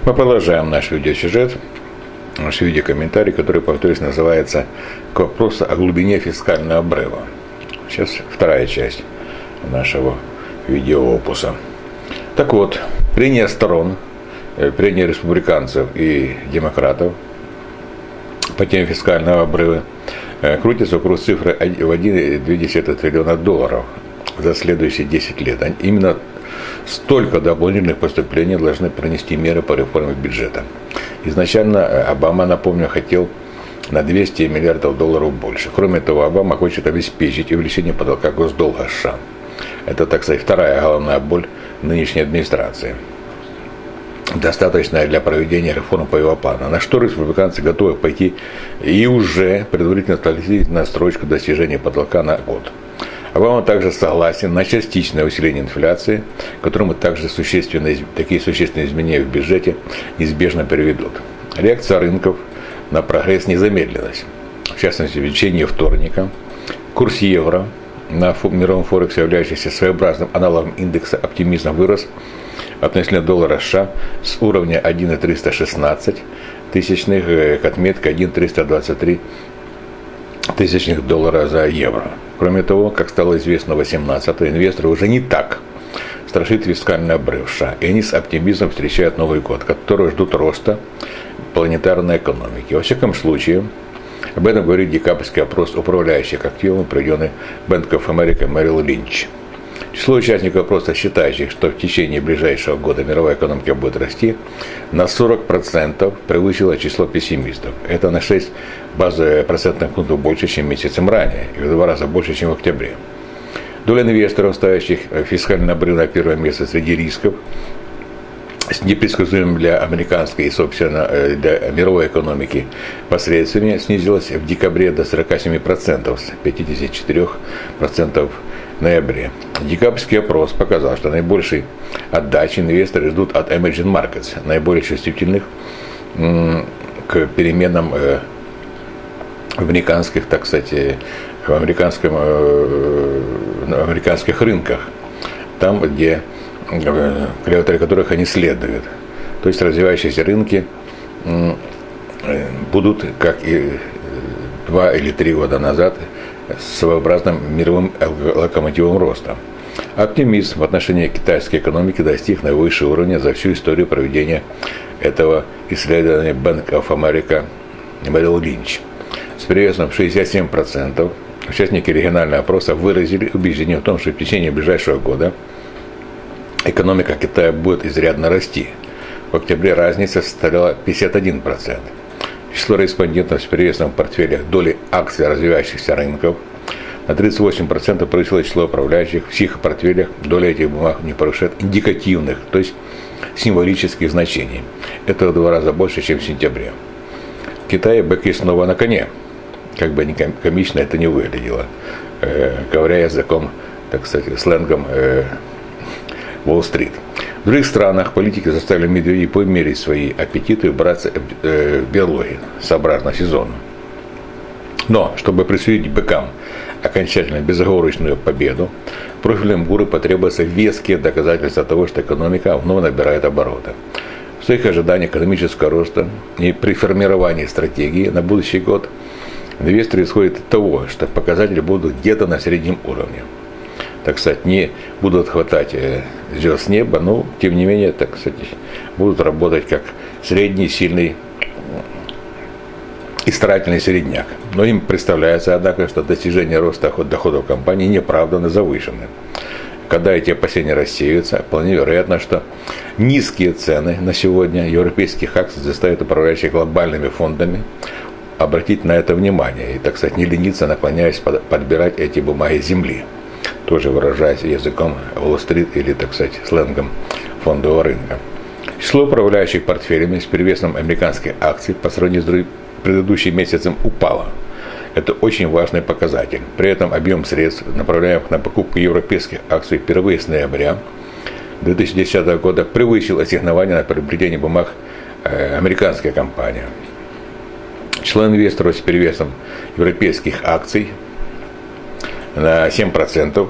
Мы продолжаем наш видеосюжет, наш видеокомментарий, который, повторюсь, называется «К вопросу о глубине фискального обрыва». Сейчас вторая часть нашего видеоопуса. Так вот, прения сторон, прения республиканцев и демократов по теме фискального обрыва крутится вокруг цифры в 1,2 триллиона долларов за следующие 10 лет. Именно столько дополнительных поступлений должны принести меры по реформе бюджета. Изначально Обама, напомню, хотел на 200 миллиардов долларов больше. Кроме того, Обама хочет обеспечить увеличение потолка госдолга США. Это, так сказать, вторая головная боль нынешней администрации, достаточная для проведения реформ по его плану. На что республиканцы готовы пойти и уже предварительно стали на строчку достижения потолка на год. Обама также согласен на частичное усиление инфляции, к которому также такие существенные изменения в бюджете неизбежно приведут. Реакция рынков на прогресс не замедлилась. В частности, в течение вторника курс евро на мировом форексе, являющийся своеобразным аналогом индекса оптимизма, вырос относительно доллара США с уровня 1,316 тысячных к отметке 1,323 тысячных доллара за евро. Кроме того, как стало известно 18-го, инвесторы уже не так страшит фискальный обрыв США, и они с оптимизмом встречают Новый год, которого ждут роста планетарной экономики. Во всяком случае, об этом говорит декабрьский опрос управляющих активами, проведенный Bank of America Merrill Lynch. Число участников опроса, считающих, что в течение ближайшего года мировая экономика будет расти, на 40% превысило число пессимистов. Это на 6 процентных пунктов больше, чем месяцем ранее, и в 2 раза больше, чем в октябре. Доля инвесторов, ставящих фискальный обрыв на первое место среди рисков, с непредсказуемым для американской и, собственно, для мировой экономики последствиями, снизилась в декабре до 47%, с 54% в ноябре. Декабрьский опрос показал, что наибольшей отдачи инвесторы ждут от emerging markets, наиболее чувствительных к переменам в американских, так сказать, в американских рынках, там, где клавиатуре которых они следуют. То есть развивающиеся рынки будут, как и 2 или 3 года назад, своеобразным мировым локомотивом роста. Оптимизм в отношении китайской экономики достиг наивысшего уровня за всю историю проведения этого исследования Bank of America Merrill Lynch. С перевесом 67% участники регионального опроса выразили убеждение в том, что в течение ближайшего года экономика Китая будет изрядно расти. В октябре разница составляла 51%. Число респондентов с перевесом в портфелях доли акций развивающихся рынков на 38% превысило число управляющих. В их портфелях доля этих бумаг не превышает индикативных, то есть символических значений. Это в 2 раза больше, чем в сентябре. В Китае быки снова на коне. Как бы ни комично это не выглядело. Говоря языком, так сказать, сленгом Уолл-стрит. В других странах политики заставили медведей померить свои аппетиты и браться в берлоги, сообразно сезону. Но, чтобы присудить быкам окончательно безоговорочную победу, профильным гуру потребуются веские доказательства того, что экономика вновь набирает обороты. В своих ожиданиях экономического роста и при формировании стратегии на будущий год инвесторы исходят от того, что показатели будут где-то на среднем уровне. Так сказать, не будут хватать звезд с неба, но, тем не менее, так сказать, будут работать как средний, сильный и старательный средняк. Но им представляется, однако, что достижение роста доходов компании неоправданно завышены. Когда эти опасения рассеются, вполне вероятно, что низкие цены на сегодня европейских акций заставят управляющих глобальными фондами обратить на это внимание и, так сказать, не лениться, наклоняясь подбирать эти бумаги с земли. Тоже выражаясь языком Уолл-стрит или, так сказать, сленгом фондового рынка. Число управляющих портфелями с перевесом американских акций по сравнению с предыдущим месяцем упало. Это очень важный показатель. При этом объем средств, направляемых на покупку европейских акций впервые с ноября 2010 года, превысил ассигнование на приобретение бумаг американской компании. Число инвесторов с перевесом европейских акций на 7%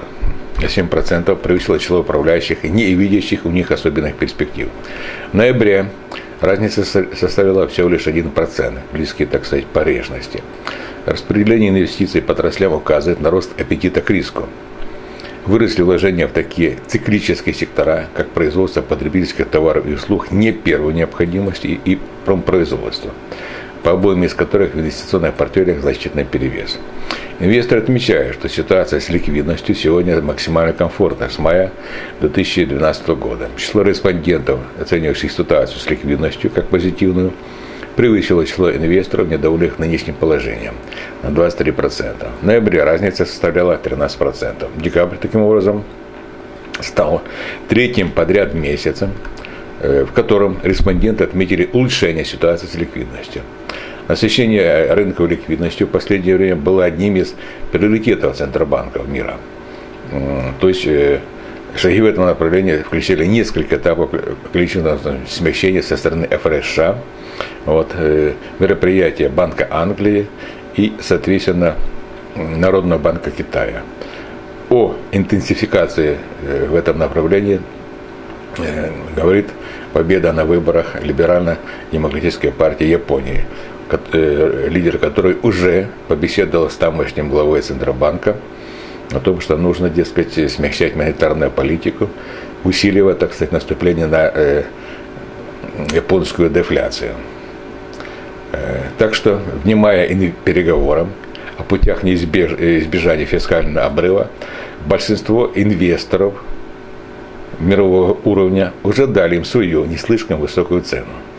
превысило число управляющих, не видящих у них особенных перспектив. В ноябре разница составила всего лишь 1%, близкий, так сказать, погрешности. Распределение инвестиций по отраслям указывает на рост аппетита к риску. Выросли вложения в такие циклические сектора, как производство потребительских товаров и услуг не первой необходимости и промпроизводство, по обоим из которых в инвестиционных портфелях значительный перевес. Инвесторы отмечают, что ситуация с ликвидностью сегодня максимально комфортна с мая 2012 года. Число респондентов, оценивающих ситуацию с ликвидностью как позитивную, превысило число инвесторов, недовольных нынешним положением, на 23%. В ноябре разница составляла 13%. Декабрь, таким образом, стал третьим подряд месяцем, в котором респонденты отметили улучшение ситуации с ликвидностью. Насыщение рынков ликвидностью в последнее время было одним из приоритетов центробанков мира. То есть шаги в этом направлении включали несколько этапов количественного смягчения со стороны ФРС США, мероприятия Банка Англии и, соответственно, Народного банка Китая. О интенсификации в этом направлении говорит победа на выборах либерально-демократической партии Японии, лидер которой уже побеседовал с тамошним главой Центробанка о том, что нужно, дескать, смягчать монетарную политику, усиливая, так сказать, наступление на японскую дефляцию. Так что, внимая переговорам о путях избежания фискального обрыва, большинство инвесторов мирового уровня уже дали им свою не слишком высокую цену.